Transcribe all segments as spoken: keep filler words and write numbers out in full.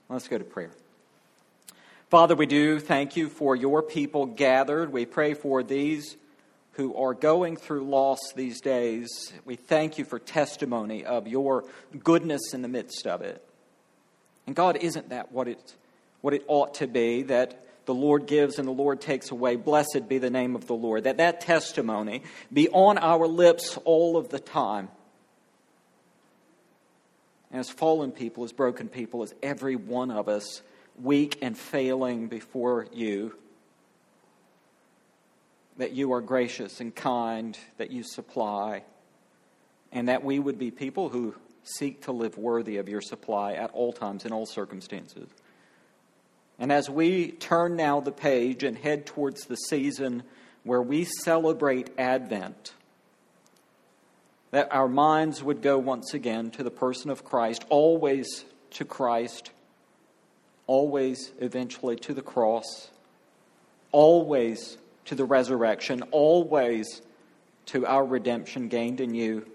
Let's go to prayer. Father, we do thank you for your people gathered. We pray for these who are going through loss these days. We thank you for testimony of your goodness in the midst of it. And God, isn't that what it, what it ought to be, that the Lord gives and the Lord takes away? Blessed be the name of the Lord. That that testimony be on our lips all of the time. As fallen people, as broken people, as every one of us, weak and failing before you, that you are gracious and kind, that you supply, and that we would be people who seek to live worthy of your supply at all times, in all circumstances. And as we turn now the page and head towards the season where we celebrate Advent, that our minds would go once again to the person of Christ, always to Christ, always eventually to the cross, always to the resurrection, always to our redemption gained in you,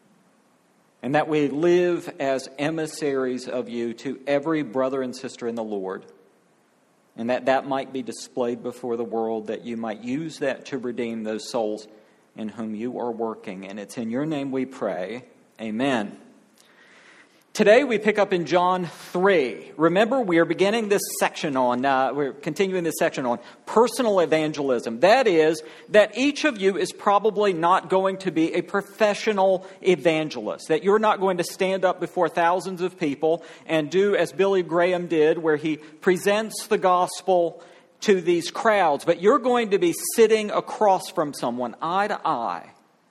and that we live as emissaries of you to every brother and sister in the Lord, and that that might be displayed before the world, that you might use that to redeem those souls in whom you are working. And it's in your name we pray. Amen. Today we pick up in John three. Remember, we are beginning this section on, uh, we're continuing this section on personal evangelism. That is, that each of you is probably not going to be a professional evangelist. That you're not going to stand up before thousands of people and do as Billy Graham did, where he presents the gospel to these crowds. But you're going to be sitting across from someone, eye to eye,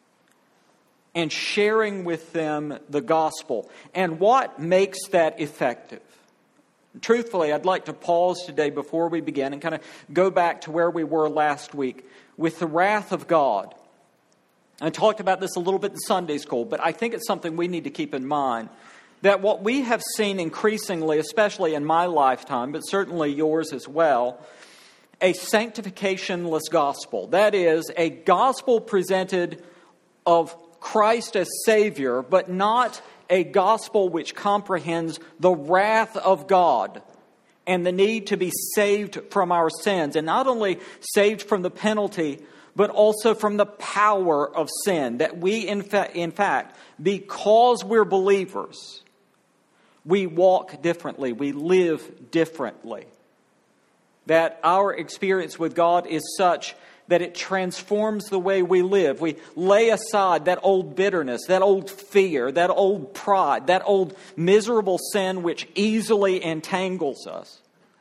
and sharing with them the gospel. And what makes that effective? Truthfully, I'd like to pause today before we begin and kind of go back to where we were last week with the wrath of God. I talked about this a little bit in Sunday school, but I think it's something we need to keep in mind. That what we have seen increasingly, especially in my lifetime, but certainly yours as well, a sanctificationless gospel. That is, a gospel presented of Christ as Savior, but not a gospel which comprehends the wrath of God and the need to be saved from our sins. And not only saved from the penalty, but also from the power of sin. That we, in, fa- in fact, because we're believers, we walk differently, we live differently. That our experience with God is such that it transforms the way we live. We lay aside that old bitterness, that old fear, that old pride, that old miserable sin which easily entangles us.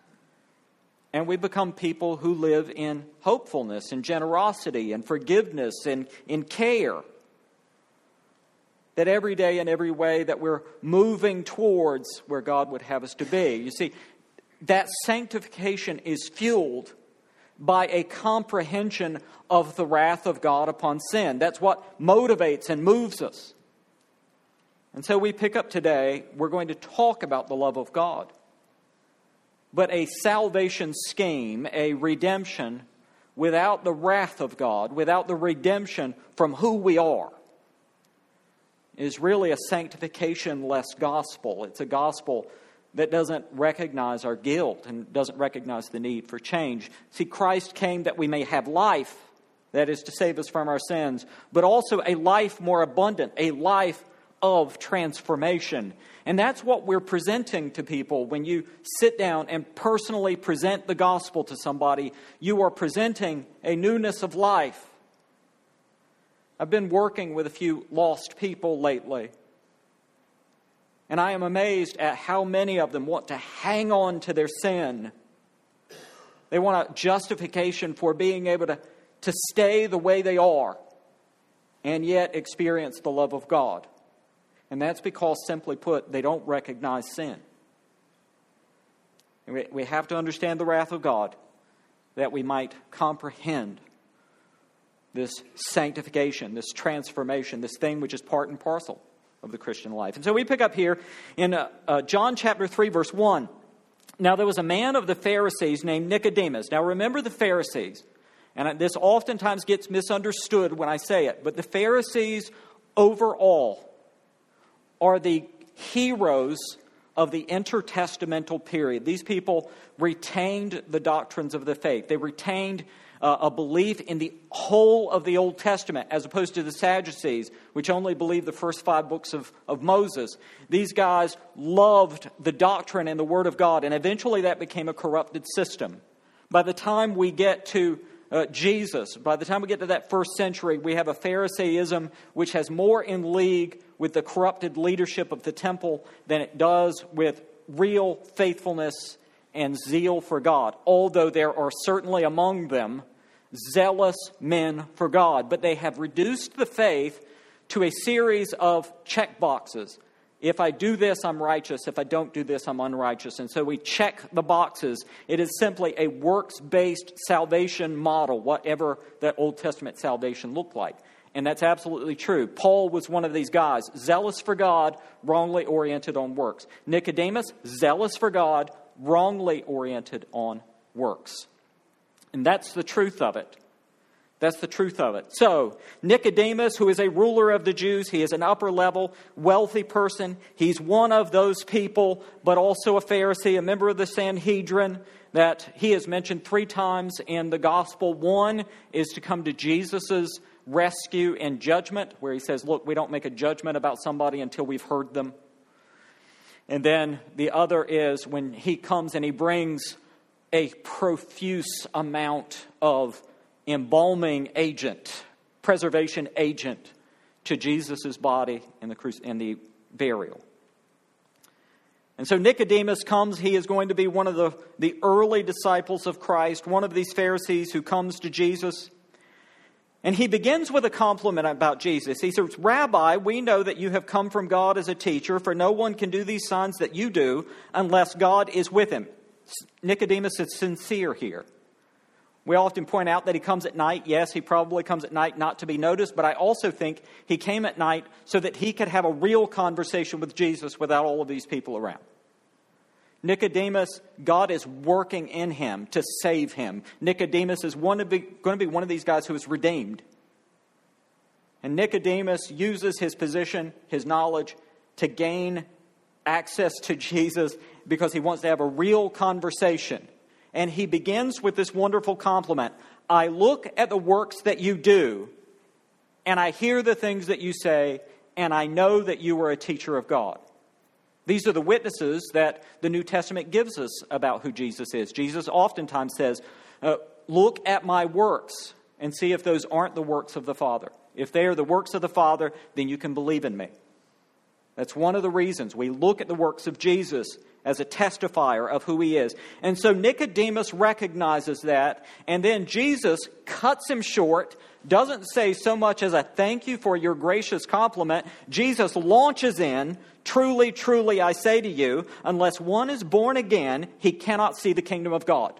And we become people who live in hopefulness and generosity and forgiveness and in care. That every day in every way that we're moving towards where God would have us to be. You see, that sanctification is fueled by a comprehension of the wrath of God upon sin. That's what motivates and moves us. And so we pick up today, we're going to talk about the love of God. But a salvation scheme, a redemption without the wrath of God, without the redemption from who we are, is really a sanctification-less gospel. It's a gospel that doesn't recognize our guilt and doesn't recognize the need for change. See, Christ came that we may have life, that is to save us from our sins, but also a life more abundant, a life of transformation. And that's what we're presenting to people. When you sit down and personally present the gospel to somebody, you are presenting a newness of life. I've been working with a few lost people lately. And I am amazed at how many of them want to hang on to their sin. They want a justification for being able to, to stay the way they are and yet experience the love of God. And that's because, simply put, they don't recognize sin. We, we have to understand the wrath of God that we might comprehend this sanctification, this transformation, this thing which is part and parcel of the Christian life. And so we pick up here in uh, uh, John chapter three, verse one. Now there was a man of the Pharisees named Nicodemus. Now remember the Pharisees. And this oftentimes gets misunderstood when I say it. But the Pharisees overall are the heroes of the intertestamental period. These people retained the doctrines of the faith. They retained uh, a belief in the whole of the Old Testament, as opposed to the Sadducees, which only believed the first five books of, of Moses. These guys loved the doctrine and the Word of God, and eventually that became a corrupted system. By the time we get to uh, Jesus, by the time we get to that first century, we have a Pharisaism which has more in league with the corrupted leadership of the temple than it does with real faithfulness and zeal for God. Although there are certainly among them zealous men for God, but they have reduced the faith to a series of check boxes. If I do this, I'm righteous. If I don't do this, I'm unrighteous. And so we check the boxes. It is simply a works-based salvation model, whatever that Old Testament salvation looked like. And that's absolutely true. Paul was one of these guys, zealous for God, wrongly oriented on works. Nicodemus, zealous for God, wrongly oriented on works. And that's the truth of it. That's the truth of it. So, Nicodemus, who is a ruler of the Jews, he is an upper level, wealthy person. He's one of those people, but also a Pharisee, a member of the Sanhedrin, that he is mentioned three times in the gospel. One is to come to Jesus' rescue and judgment, where he says, look, we don't make a judgment about somebody until we've heard them. And then the other is when he comes and he brings a profuse amount of embalming agent, preservation agent to Jesus' body in the, cru- in the burial. And so Nicodemus comes. He is going to be one of the, the early disciples of Christ, one of these Pharisees who comes to Jesus. And he begins with a compliment about Jesus. He says, Rabbi, we know that you have come from God as a teacher, for no one can do these signs that you do unless God is with him. Nicodemus is sincere here. We often point out that he comes at night. Yes, he probably comes at night not to be noticed, but I also think he came at night so that he could have a real conversation with Jesus without all of these people around. Nicodemus, God is working in him to save him. Nicodemus is one of the, going to be one of these guys who is redeemed. And Nicodemus uses his position, his knowledge, to gain access to Jesus because he wants to have a real conversation. And he begins with this wonderful compliment. I look at the works that you do, and I hear the things that you say, and I know that you are a teacher of God. These are the witnesses that the New Testament gives us about who Jesus is. Jesus oftentimes says, uh, look at my works and see if those aren't the works of the Father. If they are the works of the Father, then you can believe in me. That's one of the reasons we look at the works of Jesus as a testifier of who he is. And so Nicodemus recognizes that, and then Jesus cuts him short, doesn't say so much as a thank you for your gracious compliment. Jesus launches in, truly, truly, I say to you, unless one is born again, he cannot see the kingdom of God.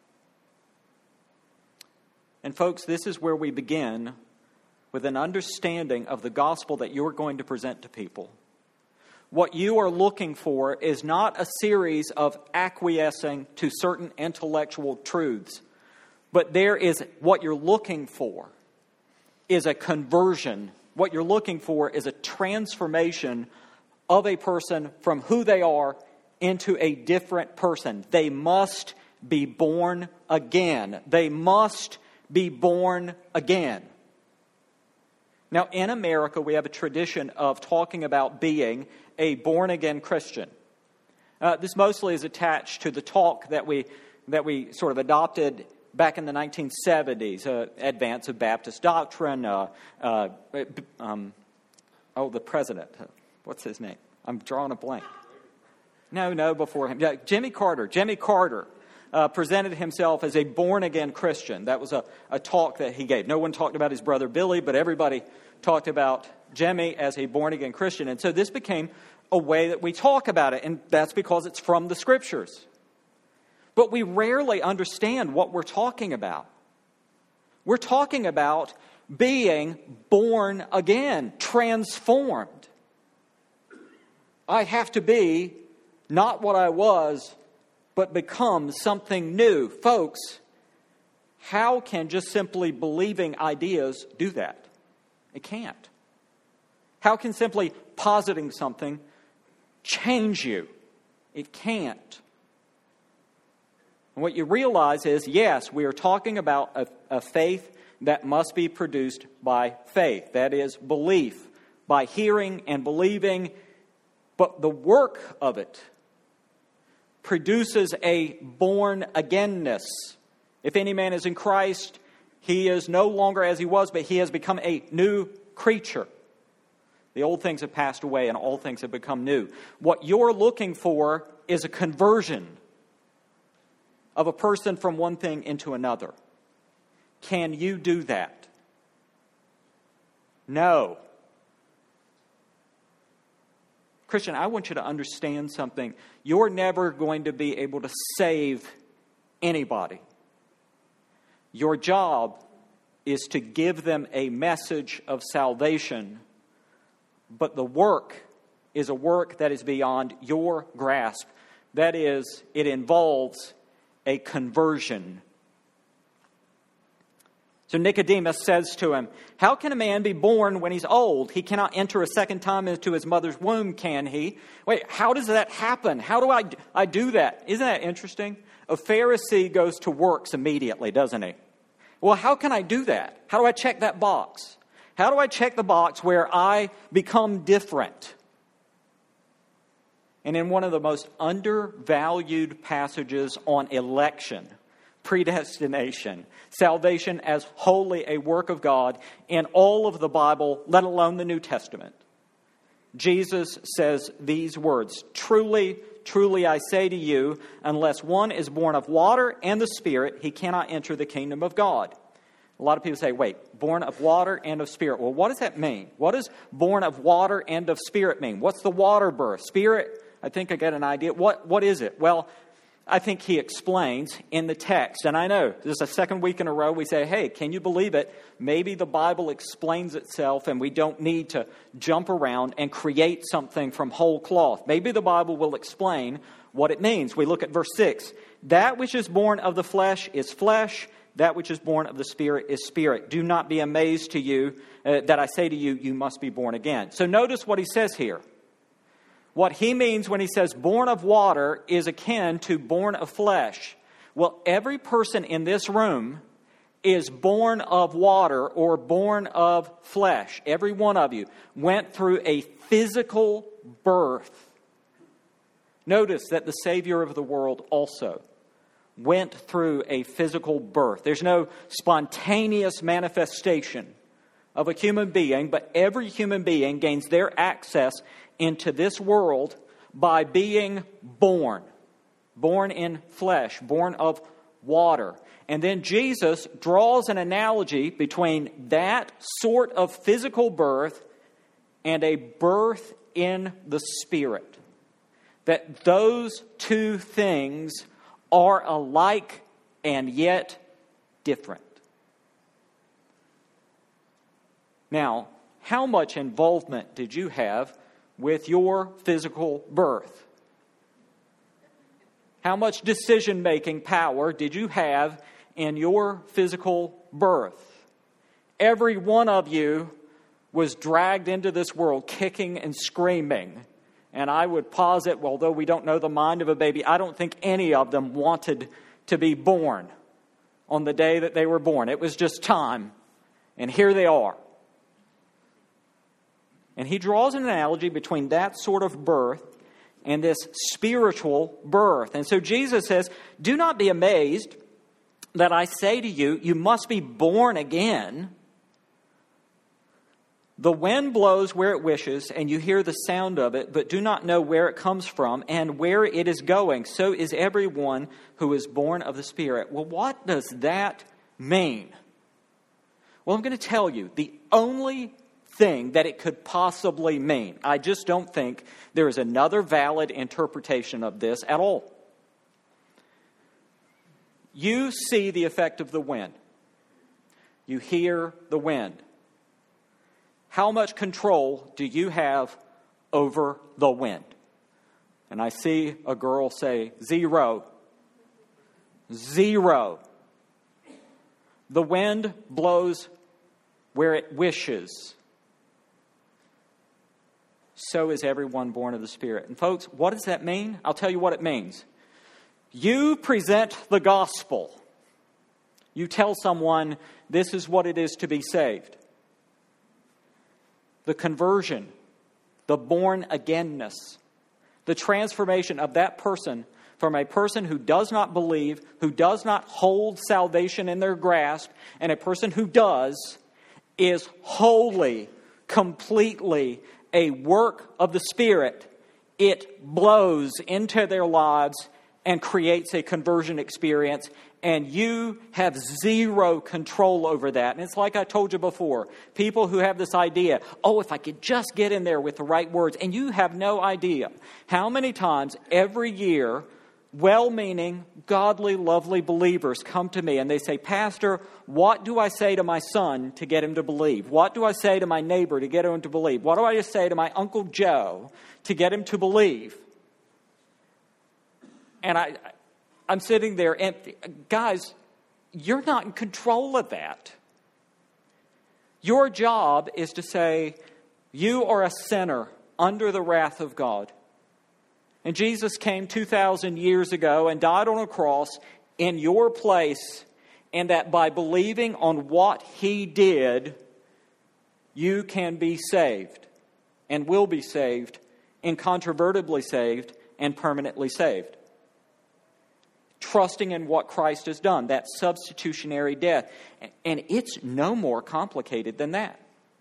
And folks, this is where we begin with an understanding of the gospel that you're going to present to people. What you are looking for is not a series of acquiescing to certain intellectual truths, but there is what you're looking for is a conversion. What you're looking for is a transformation of a person from who they are into a different person. They must be born again. They must be born again. Now, in America, we have a tradition of talking about being a born-again Christian. Uh, this mostly is attached to the talk that we that we sort of adopted back in the nineteen seventies, uh, advance of Baptist doctrine. Uh, uh, um, oh, the president. What's his name? I'm drawing a blank. No, no, before him. Yeah, Jimmy Carter. Jimmy Carter uh, presented himself as a born-again Christian. That was a, a talk that he gave. No one talked about his brother Billy, but everybody talked about Jimmy as a born-again Christian. And so this became a way that we talk about it, and that's because it's from the Scriptures. But we rarely understand what we're talking about. We're talking about being born again, transformed. I have to be not what I was, but become something new. Folks, how can just simply believing ideas do that? It can't. How can simply positing something change you? It can't. And what you realize is, yes, we are talking about a, a faith that must be produced by faith. That is, belief, by hearing and believing. But the work of it produces a born-againness. If any man is in Christ, he is no longer as he was, but he has become a new creature. The old things have passed away and all things have become new. What you're looking for is a conversion of a person from one thing into another. Can you do that? No. Christian, I want you to understand something. You're never going to be able to save anybody. Your job is to give them a message of salvation, but the work is a work that is beyond your grasp. That is, it involves a conversion. So Nicodemus says to him, "How can a man be born when he's old? He cannot enter a second time into his mother's womb, can he?" Wait, how does that happen? How do I, I do that? Isn't that interesting? A Pharisee goes to works immediately, doesn't he? Well, how can I do that? How do I check that box? How do I check the box where I become different? And in one of the most undervalued passages on election, predestination, salvation as wholly a work of God in all of the Bible, let alone the New Testament, Jesus says these words, "Truly, truly I say to you, unless one is born of water and the Spirit, he cannot enter the kingdom of God." A lot of people say, wait, born of water and of Spirit. Well, what does that mean? What does born of water and of Spirit mean? What's the water birth? Spirit, I think I got an idea. What What is it? Well, I think he explains in the text. And I know this is the second week in a row we say, hey, can you believe it? Maybe the Bible explains itself and we don't need to jump around and create something from whole cloth. Maybe the Bible will explain what it means. We look at verse six. That which is born of the flesh is flesh. That which is born of the Spirit is spirit. Do not be amazed to you uh, that I say to you, you must be born again. So notice what he says here. What he means when he says born of water is akin to born of flesh. Well, every person in this room is born of water or born of flesh. Every one of you went through a physical birth. Notice that the Savior of the world also went through a physical birth. There's no spontaneous manifestation of a human being, but every human being gains their access into this world by being born. Born in flesh, born of water. And then Jesus draws an analogy between that sort of physical birth and a birth in the Spirit. That those two things are alike and yet different. Now, how much involvement did you have with your physical birth? How much decision-making power did you have in your physical birth? Every one of you was dragged into this world kicking and screaming. And I would posit, although we don't know the mind of a baby, I don't think any of them wanted to be born on the day that they were born. It was just time. And here they are. And he draws an analogy between that sort of birth and this spiritual birth. And so Jesus says, do not be amazed that I say to you, you must be born again. The wind blows where it wishes, and you hear the sound of it, but do not know where it comes from and where it is going. So is everyone who is born of the Spirit. Well, what does that mean? Well, I'm going to tell you, the only thing that it could possibly mean, I just don't think there is another valid interpretation of this at all. You see the effect of the wind. You hear the wind. How much control do you have over the wind? And I see a girl say, zero. Zero. The wind blows where it wishes. so is everyone born of the Spirit. And folks, what does that mean? I'll tell you what it means. You present the gospel. You tell someone this is what it is to be saved. The conversion, the born-againness, the transformation of that person from a person who does not believe, who does not hold salvation in their grasp, and a person who does, is wholly, completely a work of the Spirit. It blows into their lives and creates a conversion experience, and you have zero control over that. And it's like I told you before, people who have this idea, oh, if I could just get in there with the right words, and you have no idea how many times every year well-meaning, godly, lovely believers come to me and they say, Pastor, what do I say to my son to get him to believe? What do I say to my neighbor to get him to believe? What do I just say to my Uncle Joe to get him to believe? And I, I'm sitting there and, guys, you're not in control of that. Your job is to say, you are a sinner under the wrath of God. And Jesus came two thousand years ago and died on a cross in your place, and that by believing on what He did, you can be saved and will be saved, incontrovertibly saved, and permanently saved. Trusting in what Christ has done, that substitutionary death. And it's no more complicated than that.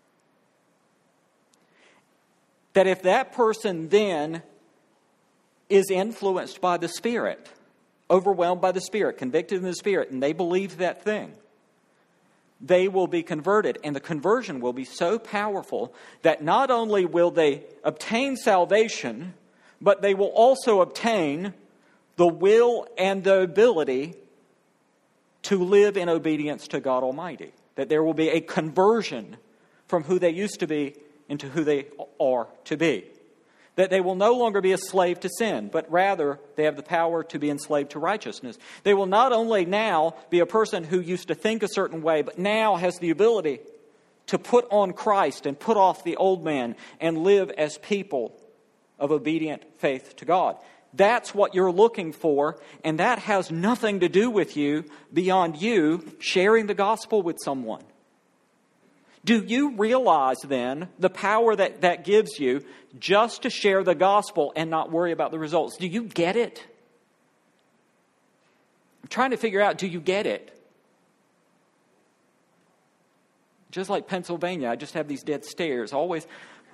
That if that person then is influenced by the Spirit, overwhelmed by the Spirit, convicted in the Spirit, and they believe that thing, they will be converted. And the conversion will be so powerful that not only will they obtain salvation, but they will also obtain the will and the ability to live in obedience to God Almighty. That there will be a conversion from who they used to be into who they are to be. That they will no longer be a slave to sin, but rather they have the power to be enslaved to righteousness. They will not only now be a person who used to think a certain way, but now has the ability to put on Christ and put off the old man and live as people of obedient faith to God. That's what you're looking for, and that has nothing to do with you beyond you sharing the gospel with someone. Do you realize then the power that that gives you just to share the gospel and not worry about the results? Do you get it? I'm trying to figure out, do you get it? Just like Pennsylvania, I just have these dead stares. Always.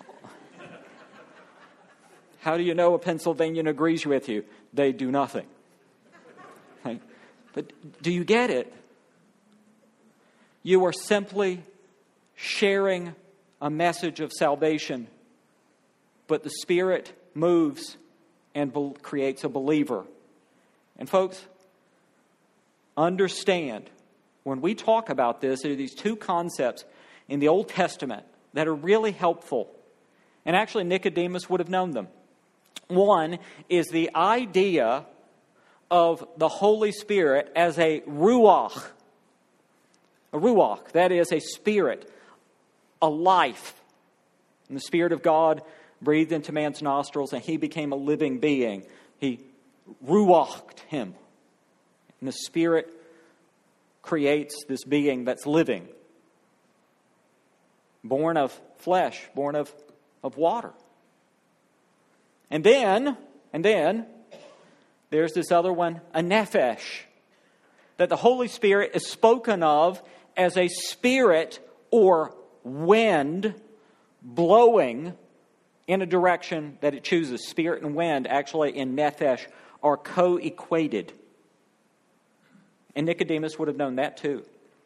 How do you know a Pennsylvanian agrees with you? They do nothing. Right? But do you get it? You are simply sharing a message of salvation, but the Spirit moves and be- creates a believer. And folks, understand, when we talk about this, there are these two concepts in the Old Testament that are really helpful. And actually, Nicodemus would have known them. One is the idea of the Holy Spirit as a ruach. A ruach, that is a spirit, a life. And the Spirit of God breathed into man's nostrils and he became a living being. He ruached him. And the Spirit creates this being that's living. Born of flesh, born of, of water. And then, and then, there's this other one, a nephesh. That the Holy Spirit is spoken of as a spirit or wind blowing in a direction that it chooses. Spirit and wind, actually, in nephesh, are co-equated. And Nicodemus would have known that too.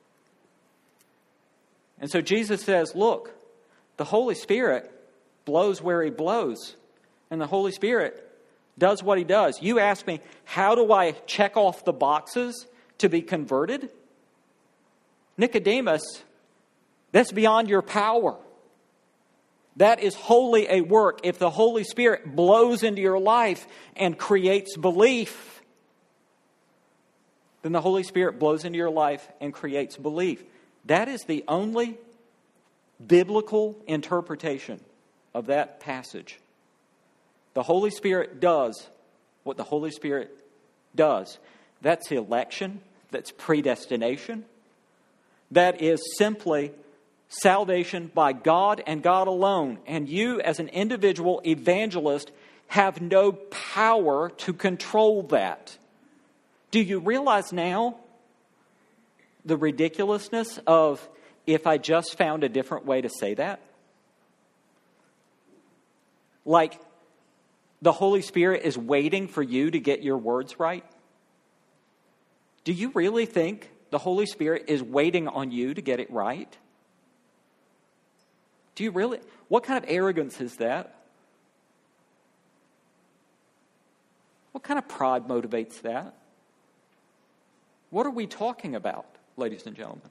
And so Jesus says, look, the Holy Spirit blows where He blows. And the Holy Spirit does what He does. You ask me, how do I check off the boxes to be converted? Nicodemus, that's beyond your power. That is wholly a work. If the Holy Spirit blows into your life and creates belief, then the Holy Spirit blows into your life and creates belief. That is the only biblical interpretation of that passage. The Holy Spirit does what the Holy Spirit does. That's election. That's predestination. That is simply salvation by God and God alone. And you, as an individual evangelist, have no power to control that. Do you realize now the ridiculousness of if I just found a different way to say that? Like the Holy Spirit is waiting for you to get your words right? Do you really think the Holy Spirit is waiting on you to get it right? Do you really? What kind of arrogance is that? What kind of pride motivates that? What are we talking about, ladies and gentlemen?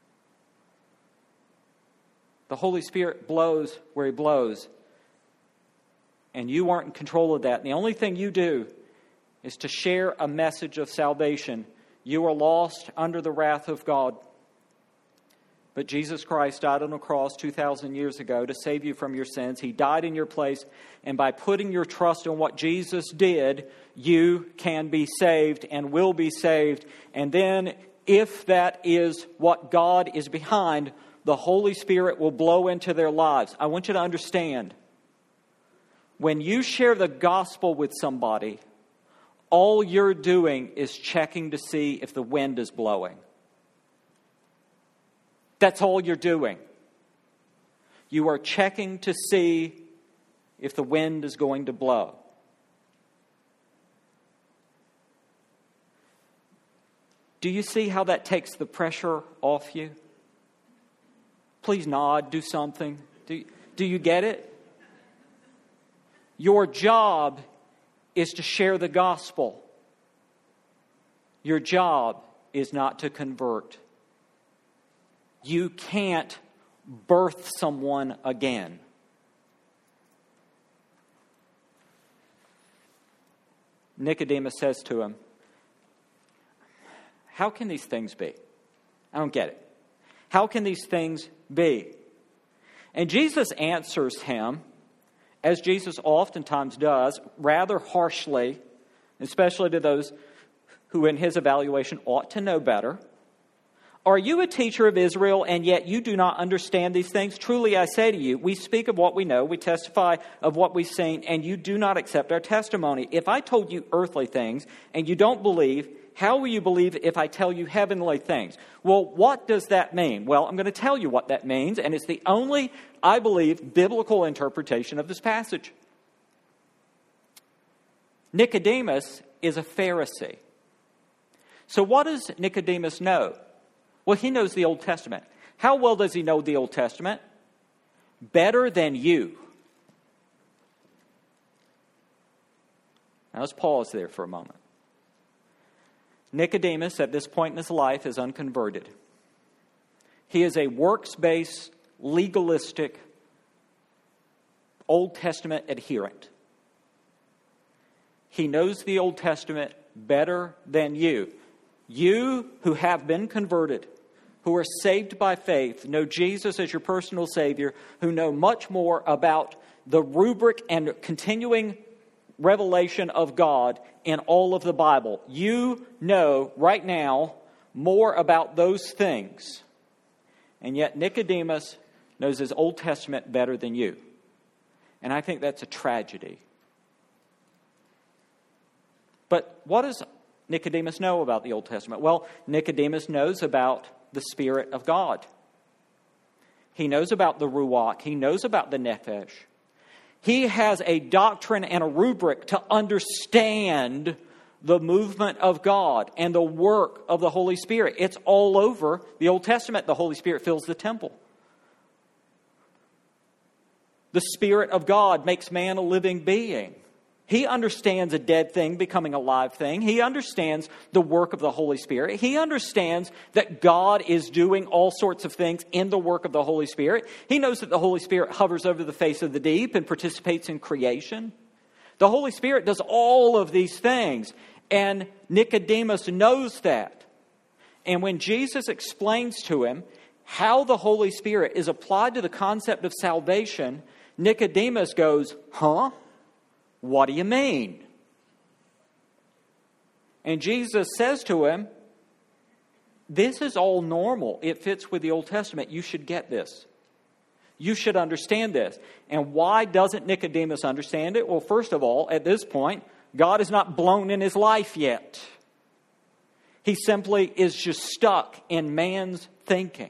The Holy Spirit blows where He blows, and you aren't in control of that. And the only thing you do is to share a message of salvation. You are lost under the wrath of God. But Jesus Christ died on a cross two thousand years ago to save you from your sins. He died in your place. And by putting your trust in what Jesus did, you can be saved and will be saved. And then, if that is what God is behind, the Holy Spirit will blow into their lives. I want you to understand, when you share the gospel with somebody, all you're doing is checking to see if the wind is blowing. That's all you're doing. You are checking to see if the wind is going to blow. Do you see how that takes the pressure off you? Please nod, do something. Do, do you get it? Your job is to share the gospel. Your job is not to convert. You can't birth someone again. Nicodemus says to him, how can these things be? I don't get it. How can these things be? And Jesus answers him, as Jesus oftentimes does, rather harshly, especially to those who in his evaluation ought to know better. Are you a teacher of Israel, and yet you do not understand these things? Truly I say to you, we speak of what we know, we testify of what we've seen, and you do not accept our testimony. If I told you earthly things, and you don't believe, how will you believe if I tell you heavenly things? Well, what does that mean? Well, I'm going to tell you what that means, and it's the only, I believe, biblical interpretation of this passage. Nicodemus is a Pharisee. So what does Nicodemus know? Well, he knows the Old Testament. How well does he know the Old Testament? Better than you. Now let's pause there for a moment. Nicodemus, at this point in his life, is unconverted. He is a works-based, legalistic, Old Testament adherent. He knows the Old Testament better than you. You who have been converted, who are saved by faith, know Jesus as your personal Savior, who know much more about the rubric and continuing revelation of God in all of the Bible. You know right now more about those things. And yet Nicodemus knows his Old Testament better than you. And I think that's a tragedy. But what does Nicodemus know about the Old Testament? Well, Nicodemus knows about the Spirit of God. He knows about the Ruach. He knows about the Nephesh. He has a doctrine and a rubric to understand the movement of God and the work of the Holy Spirit. It's all over the Old Testament. The Holy Spirit fills the temple. The Spirit of God makes man a living being. He understands a dead thing becoming a live thing. He understands the work of the Holy Spirit. He understands that God is doing all sorts of things in the work of the Holy Spirit. He knows that the Holy Spirit hovers over the face of the deep and participates in creation. The Holy Spirit does all of these things, and Nicodemus knows that. And when Jesus explains to him how the Holy Spirit is applied to the concept of salvation, Nicodemus goes, huh? What do you mean? And Jesus says to him, this is all normal. It fits with the Old Testament. You should get this. You should understand this. And why doesn't Nicodemus understand it? Well, first of all, at this point, God is not blown in his life yet. He simply is just stuck in man's thinking.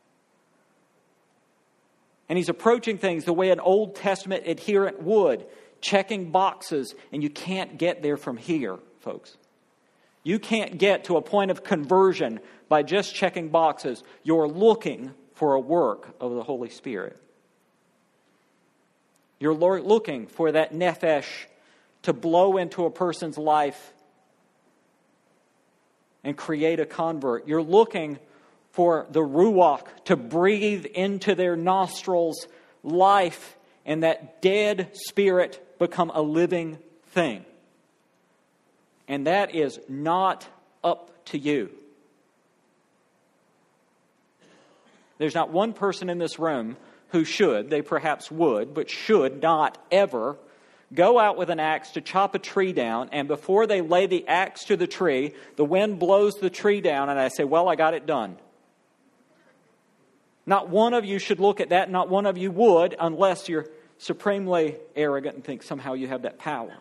And he's approaching things the way an Old Testament adherent would, checking boxes, and you can't get there from here, folks. You can't get to a point of conversion by just checking boxes. You're looking for a work of the Holy Spirit. You're looking for that nephesh to blow into a person's life and create a convert. You're looking for the ruach to breathe into their nostrils life, and that dead spirit become a living thing. And that is not up to you. There's not one person in this room who should, they perhaps would, but should not ever go out with an axe to chop a tree down, and before they lay the axe to the tree, the wind blows the tree down, and I say, well, I got it done. Not one of you should look at that, not one of you would, unless you're supremely arrogant and think somehow you have that power.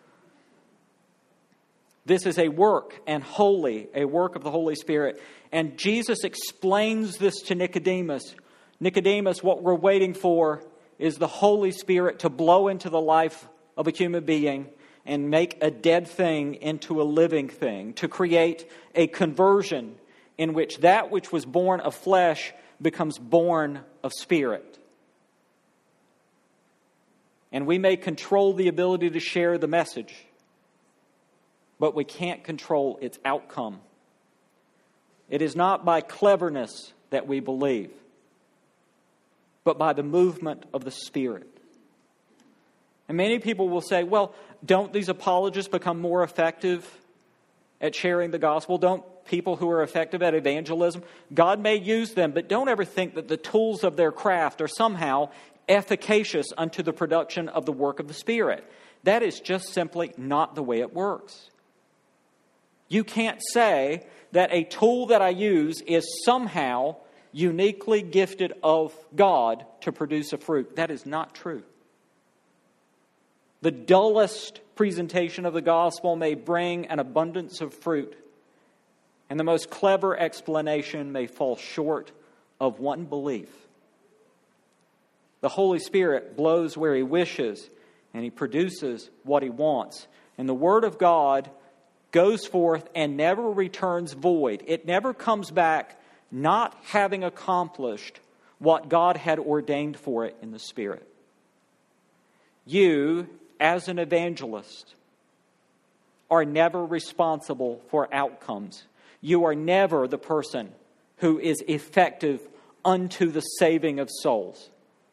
This is a work, and holy, a work of the Holy Spirit. And Jesus explains this to Nicodemus. Nicodemus, what we're waiting for is the Holy Spirit to blow into the life of a human being and make a dead thing into a living thing, to create a conversion in which that which was born of flesh becomes born of spirit. And we may control the ability to share the message, but we can't control its outcome. It is not by cleverness that we believe, but by the movement of the Spirit. And many people will say, well, don't these apologists become more effective at sharing the gospel? Don't people who are effective at evangelism, God may use them, but don't ever think that the tools of their craft are somehow efficacious unto the production of the work of the Spirit. That is just simply not the way it works. You can't say that a tool that I use is somehow uniquely gifted of God to produce a fruit. That is not true. The dullest presentation of the gospel may bring an abundance of fruit, and the most clever explanation may fall short of one belief. The Holy Spirit blows where He wishes, and He produces what He wants. And the Word of God goes forth and never returns void. It never comes back not having accomplished what God had ordained for it in the Spirit. You, as an evangelist, are never responsible for outcomes. You are never the person who is effective unto the saving of souls.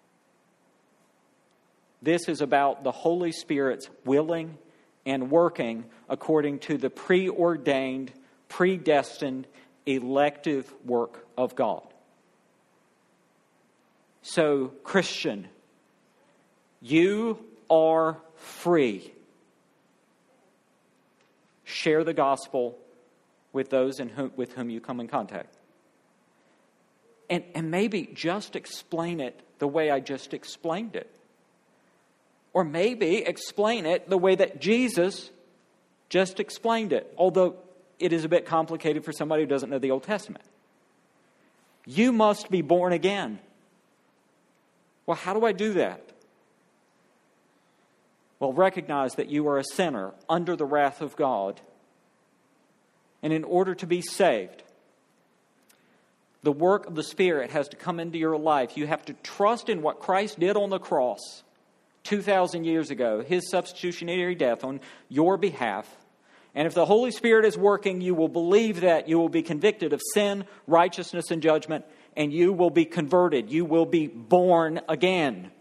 This is about the Holy Spirit's willing and working according to the preordained, predestined, elective work of God. So, Christian, you are free. Share the gospel with those in whom, with whom you come in contact. And, and maybe just explain it the way I just explained it. Or maybe explain it the way that Jesus just explained it, although it is a bit complicated for somebody who doesn't know the Old Testament. You must be born again. Well, how do I do that? Well, recognize that you are a sinner under the wrath of God. And in order to be saved, the work of the Spirit has to come into your life. You have to trust in what Christ did on the cross two thousand years ago, His substitutionary death on your behalf. And if the Holy Spirit is working, you will believe that. You will be convicted of sin, righteousness, and judgment, and you will be converted. You will be born again.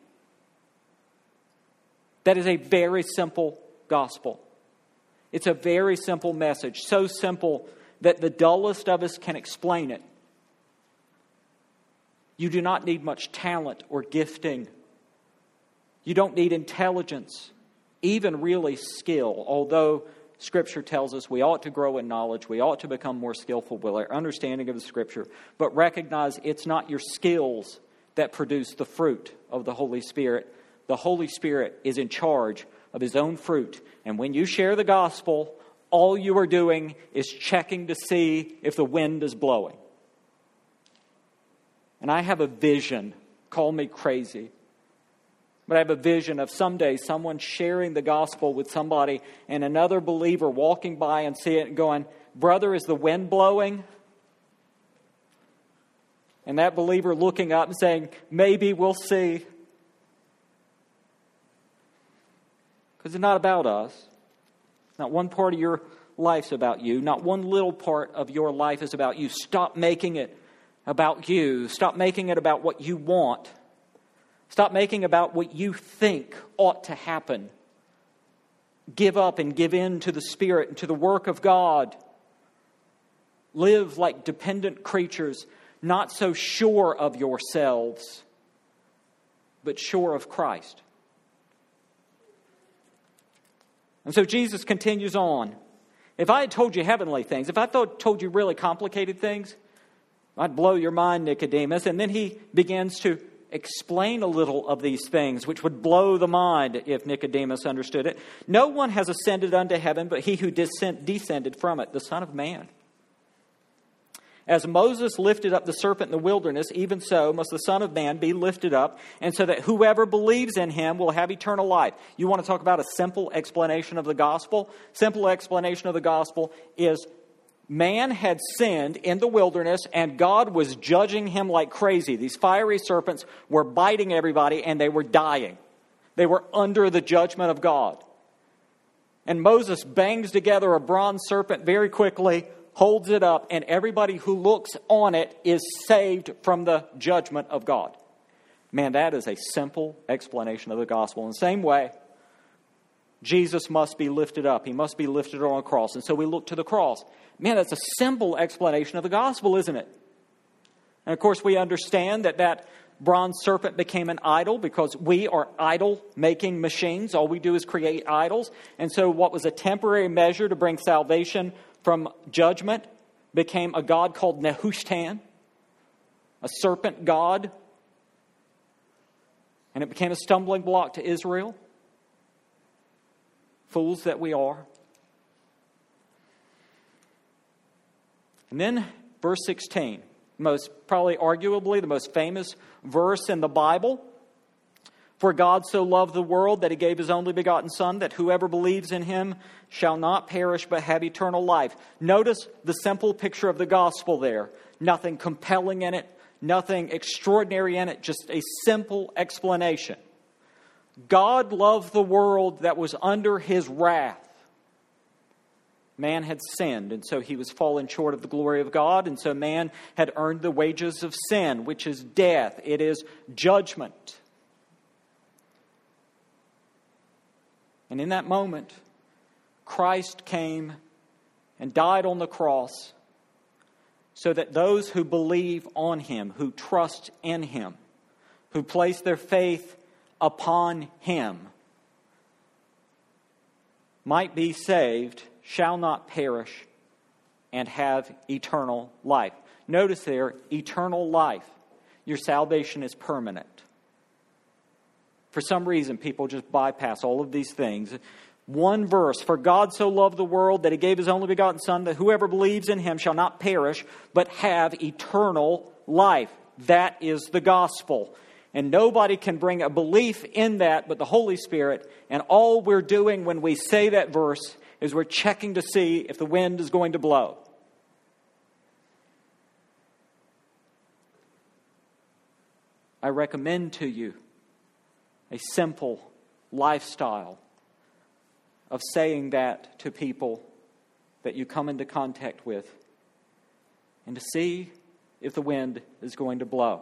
That is a very simple gospel. It's a very simple message, so simple that the dullest of us can explain it. You do not need much talent or gifting You don't need intelligence, even really skill, although Scripture tells us we ought to grow in knowledge, we ought to become more skillful with our understanding of the Scripture, but recognize it's not your skills that produce the fruit of the Holy Spirit. The Holy Spirit is in charge of His own fruit. And when you share the gospel, all you are doing is checking to see if the wind is blowing. And I have a vision, call me crazy, but I have a vision of someday someone sharing the gospel with somebody and another believer walking by and see it and going, "Brother, is the wind blowing?" And that believer looking up and saying, "Maybe, we'll see." Because it's not about us. Not one part of your life's about you. Not one little part of your life is about you. Stop making it about you. Stop making it about what you want. Stop making about what you think ought to happen. Give up and give in to the Spirit and to the work of God. Live like dependent creatures, not so sure of yourselves, but sure of Christ. And so Jesus continues on. If I had told you heavenly things, if I thought, told you really complicated things, I'd blow your mind, Nicodemus. And then he begins to explain a little of these things, which would blow the mind if Nicodemus understood it. No one has ascended unto heaven, but he who descend, descended from it, the Son of Man. As Moses lifted up the serpent in the wilderness, even so must the Son of Man be lifted up, and so that whoever believes in him will have eternal life. You want to talk about a simple explanation of the gospel? Simple explanation of the gospel is man had sinned in the wilderness, and God was judging him like crazy. These fiery serpents were biting everybody, and they were dying. They were under the judgment of God. And Moses bangs together a bronze serpent very quickly, holds it up, and everybody who looks on it is saved from the judgment of God. Man, that is a simple explanation of the gospel. In the same way, Jesus must be lifted up. He must be lifted on a cross. And so we look to the cross. Man, that's a simple explanation of the gospel, isn't it? And of course, we understand that that bronze serpent became an idol because we are idol-making machines. All we do is create idols. And so what was a temporary measure to bring salvation from judgment became a god called Nehushtan, a serpent god. And it became a stumbling block to Israel. Fools that we are. And then verse sixteen, most probably arguably the most famous verse in the Bible. For God so loved the world that He gave His only begotten Son, that whoever believes in Him shall not perish but have eternal life. Notice the simple picture of the gospel there. Nothing compelling in it, nothing extraordinary in it, just a simple explanation. God loved the world that was under His wrath. Man had sinned, and so he was fallen short of the glory of God, and so man had earned the wages of sin, which is death. It is judgment. And in that moment, Christ came and died on the cross so that those who believe on Him, who trust in Him, who place their faith upon Him, might be saved, shall not perish, and have eternal life. Notice there, eternal life. Your salvation is permanent. For some reason, people just bypass all of these things. One verse, for God so loved the world that He gave His only begotten Son, that whoever believes in Him shall not perish, but have eternal life. That is the gospel. And nobody can bring a belief in that but the Holy Spirit. And all we're doing when we say that verse is we're checking to see if the wind is going to blow. I recommend to you a simple lifestyle of saying that to people that you come into contact with and to see if the wind is going to blow.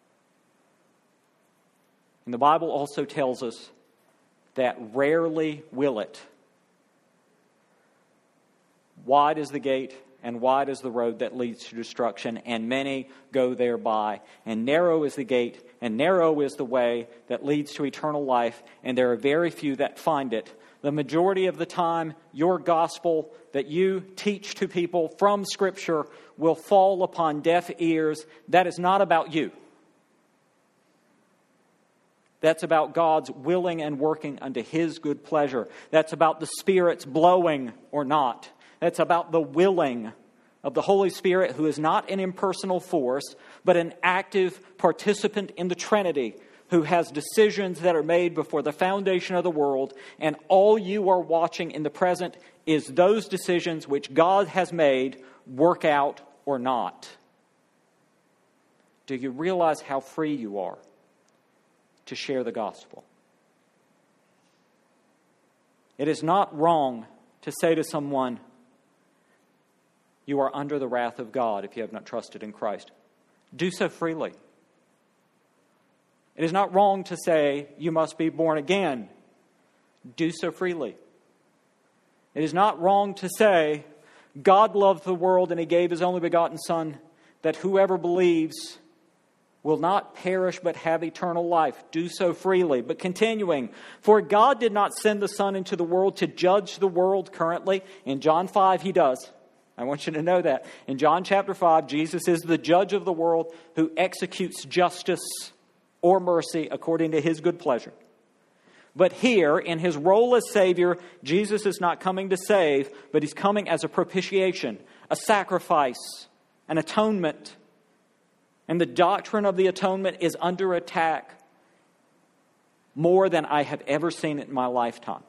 And the Bible also tells us that rarely will it. Wide is the gate, and wide is the road that leads to destruction, and many go thereby. And narrow is the gate, and narrow is the way that leads to eternal life, and there are very few that find it. The majority of the time, your gospel that you teach to people from Scripture will fall upon deaf ears. That is not about you. That's about God's willing and working unto His good pleasure. That's about the Spirit's blowing or not. That's about the willing of the Holy Spirit, who is not an impersonal force, but an active participant in the Trinity, who has decisions that are made before the foundation of the world, and all you are watching in the present is those decisions which God has made work out or not. Do you realize how free you are to share the gospel? It is not wrong to say to someone, you are under the wrath of God if you have not trusted in Christ. Do so freely. It is not wrong to say you must be born again. Do so freely. It is not wrong to say God loved the world and He gave His only begotten Son, that whoever believes will not perish but have eternal life. Do so freely. But continuing, for God did not send the Son into the world to judge the world currently. In John five, He does. I want you to know that. In John chapter five, Jesus is the judge of the world who executes justice or mercy according to His good pleasure. But here, in His role as Savior, Jesus is not coming to save, but He's coming as a propitiation, a sacrifice, an atonement. And the doctrine of the atonement is under attack more than I have ever seen it in my lifetime.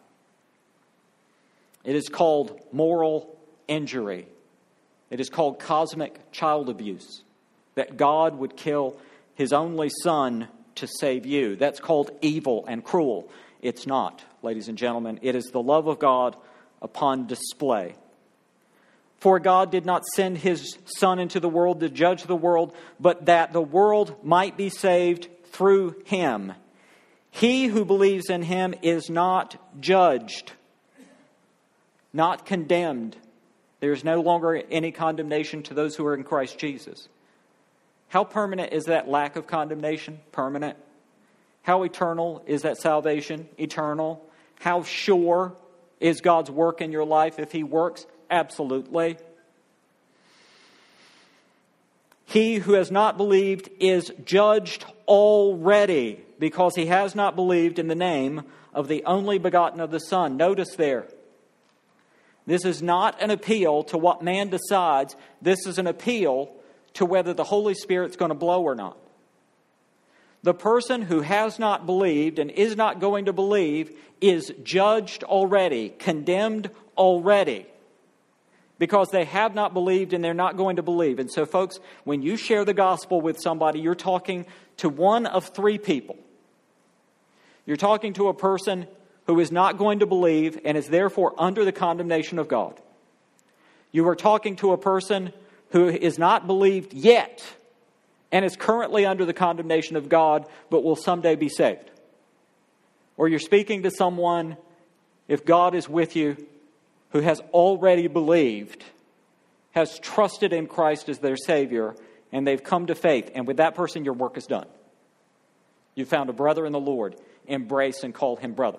It is called moral injury. It is called cosmic child abuse. That God would kill His only Son to save you. That's called evil and cruel. It's not, ladies and gentlemen. It is the love of God upon display. For God did not send His Son into the world to judge the world, but that the world might be saved through Him. He who believes in Him is not judged, not condemned. There is no longer any condemnation to those who are in Christ Jesus. How permanent is that lack of condemnation? Permanent. How eternal is that salvation? Eternal. How sure is God's work in your life if He works? Absolutely. He who has not believed is judged already because he has not believed in the name of the only begotten of the Son. Notice there. This is not an appeal to what man decides. This is an appeal to whether the Holy Spirit's going to blow or not. The person who has not believed and is not going to believe is judged already, condemned already, because they have not believed and they're not going to believe. And so, folks, when you share the gospel with somebody, you're talking to one of three people. You're talking to a person who is not going to believe and is therefore under the condemnation of God. You are talking to a person who is not believed yet and is currently under the condemnation of God, but will someday be saved. Or you're speaking to someone, if God is with you, who has already believed, has trusted in Christ as their Savior, and they've come to faith. And with that person, your work is done. You found a brother in the Lord. Embrace and call him brother.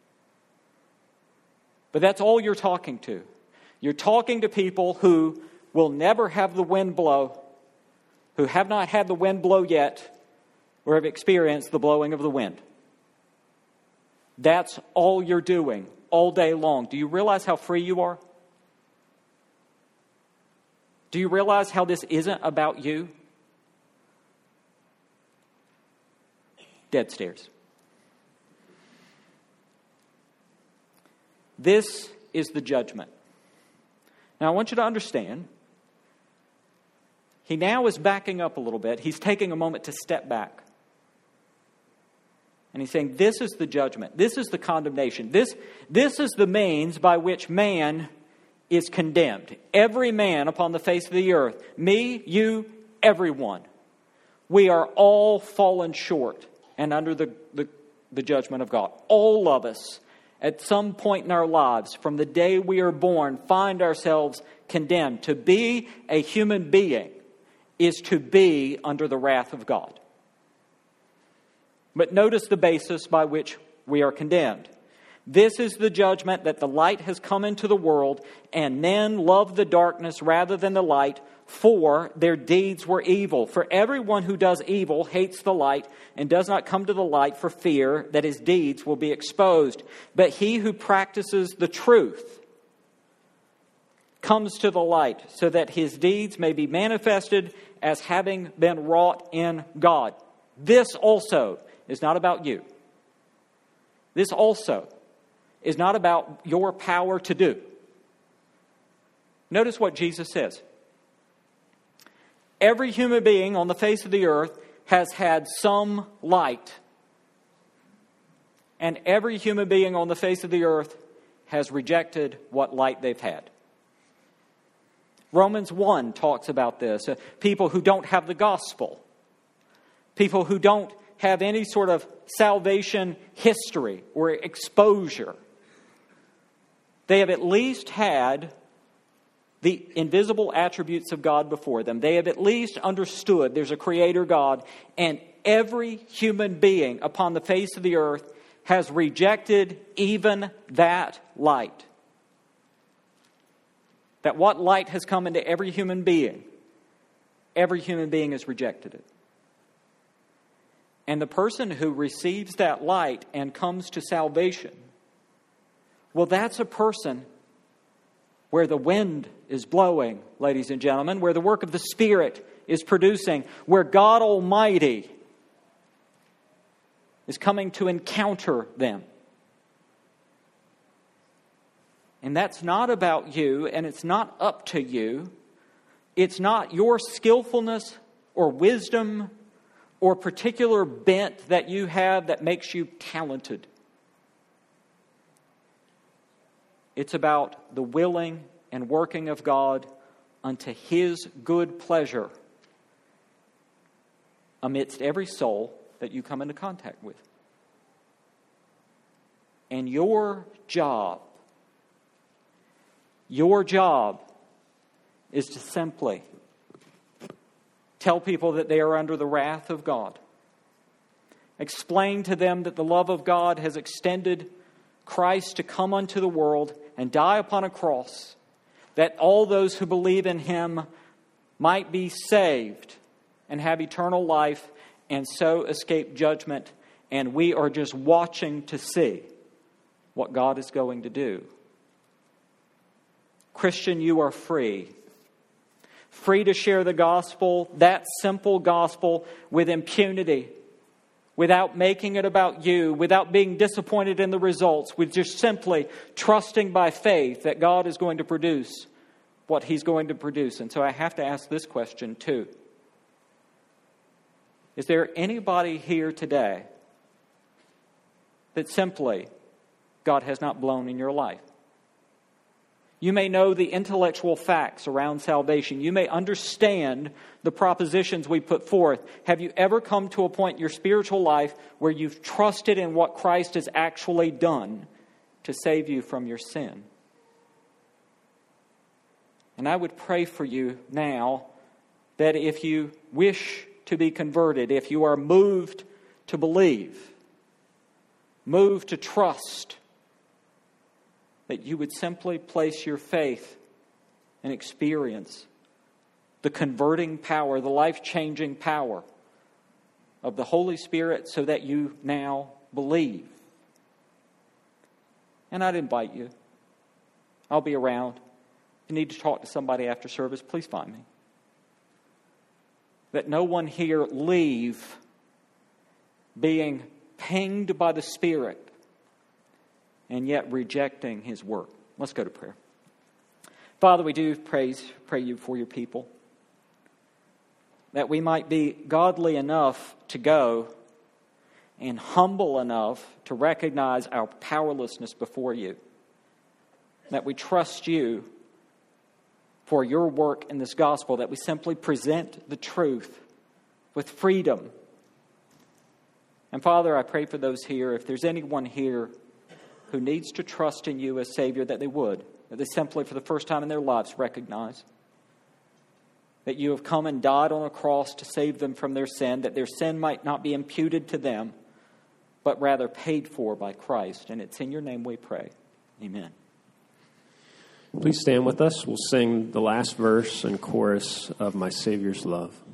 But that's all you're talking to. You're talking to people who will never have the wind blow, who have not had the wind blow yet, or have experienced the blowing of the wind. That's all you're doing all day long. Do you realize how free you are? Do you realize how this isn't about you? Dead stairs. This is the judgment. Now, I want you to understand, he now is backing up a little bit. He's taking a moment to step back. And he's saying, this is the judgment. This is the condemnation. This, this is the means by which man is condemned. Every man upon the face of the earth, me, you, everyone, we are all fallen short and under the, the, the judgment of God. All of us. at some point in our lives, from the day we are born, find ourselves condemned. To be a human being is to be under the wrath of God. But notice the basis by which we are condemned. This is the judgment that the light has come into the world, and men love the darkness rather than the light, for their deeds were evil. For everyone who does evil hates the light and does not come to the light for fear that his deeds will be exposed. But he who practices the truth comes to the light, so that his deeds may be manifested as having been wrought in God. This also is not about you. This also is not about your power to do. Notice what Jesus says. Every human being on the face of the earth has had some light. And every human being on the face of the earth has rejected what light they've had. Romans one talks about this. Uh, people who don't have the gospel. People who don't have any sort of salvation history or exposure. They have at least had the invisible attributes of God before them. They have at least understood there's a creator God, and every human being upon the face of the earth has rejected even that light. That what light has come into every human being, every human being has rejected it. And the person who receives that light and comes to salvation, well, that's a person where the wind is blowing, ladies and gentlemen, where the work of the Spirit is producing, where God Almighty is coming to encounter them. And that's not about you, and it's not up to you. It's not your skillfulness or wisdom or particular bent that you have that makes you talented. It's about the willing and working of God unto His good pleasure amidst every soul that you come into contact with. And your job, your job is to simply tell people that they are under the wrath of God. Explain to them that the love of God has extended Christ to come unto the world and die upon a cross, that all those who believe in Him might be saved and have eternal life and so escape judgment. And we are just watching to see what God is going to do. Christian, you are free. Free to share the gospel, that simple gospel, with impunity, without making it about you, without being disappointed in the results, with just simply trusting by faith that God is going to produce what He's going to produce. And so I have to ask this question too. Is there anybody here today that simply God has not blown in your life? You may know the intellectual facts around salvation. You may understand the propositions we put forth. Have you ever come to a point in your spiritual life where you've trusted in what Christ has actually done to save you from your sin? And I would pray for you now that if you wish to be converted, if you are moved to believe, moved to trust, that you would simply place your faith and experience the converting power, the life-changing power of the Holy Spirit so that you now believe. And I'd invite you. I'll be around. If you need to talk to somebody after service, please find me. That no one here leave being pinged by the Spirit and yet rejecting His work. Let's go to prayer. Father, we do praise, pray you for your people, that we might be godly enough to go and humble enough to recognize our powerlessness before you, that we trust you for your work in this gospel, that we simply present the truth with freedom. And Father, I pray for those here, if there's anyone here who needs to trust in you as Savior, that they would, that they simply, for the first time in their lives, recognize that you have come and died on a cross to save them from their sin, that their sin might not be imputed to them, but rather paid for by Christ. And it's in your name we pray. Amen. Please stand with us. We'll sing the last verse and chorus of My Savior's Love.